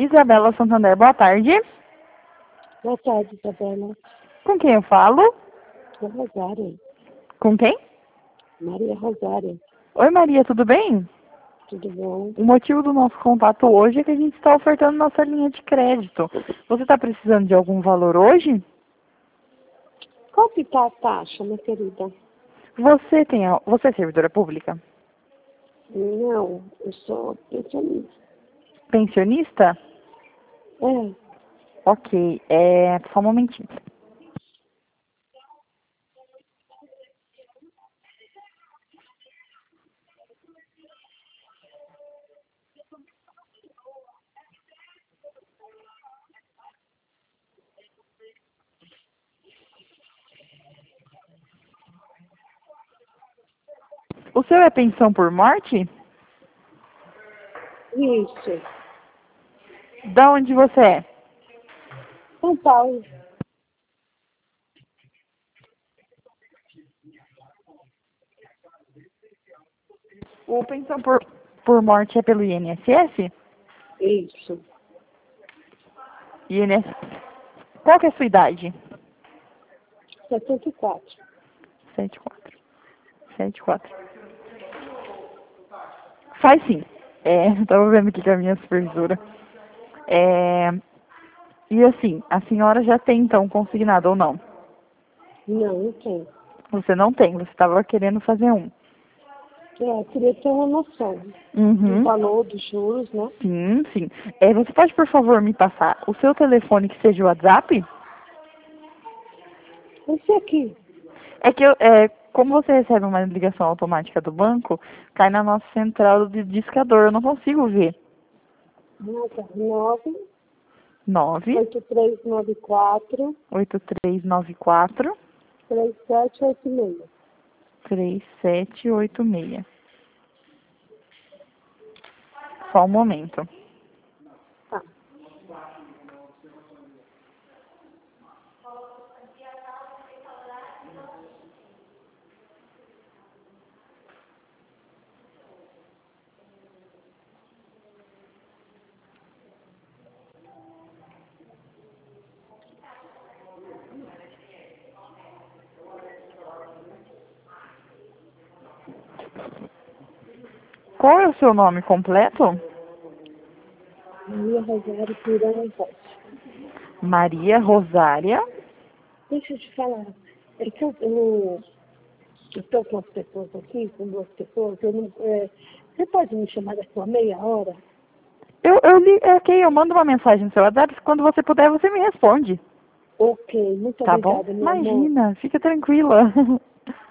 Isabela Santander, boa tarde. Boa tarde, Isabela. Com quem eu falo? Com Rosário. Com quem? Maria Rosário. Oi, Maria, tudo bem? Tudo bom? O motivo do nosso contato hoje é que a gente está ofertando nossa linha de crédito. Você está precisando de algum valor hoje? Qual que tá a taxa, minha querida? Você é servidora pública? Não, eu sou pensionista. Pensionista? É, Ok, só um momentinho. O seu é pensão por morte? isso. Da onde você é? São Paulo. O pensão por morte é pelo INSS? Isso. INSS. Qual que é a sua idade? 74. 74. 74. Faz sim. Tava vendo aqui com a minha supervisora. E assim, a senhora já tem então consignado ou não? Não, não tem. Você não tem, você estava querendo fazer um. Eu queria ter uma noção do Uhum. valor dos juros, né? Sim, sim. Você pode, por favor, me passar o seu telefone que seja o WhatsApp? Esse aqui. É que como você recebe uma ligação automática do banco, cai na nossa central de discador, eu não consigo ver. Nota 9 9 8394 8394 3786. 3786. Só um momento. Tá. Qual é o seu nome completo? Maria Rosário Pirana Rocha. Maria Rosária. Deixa eu te falar. É que eu estou com as pessoas aqui, com duas pessoas. Você pode me chamar daqui a meia hora? Ok, eu mando uma mensagem no seu WhatsApp, quando você puder, você me responde. Ok, muito Tá bom? obrigada, meu amor. Imagina, fica tranquila.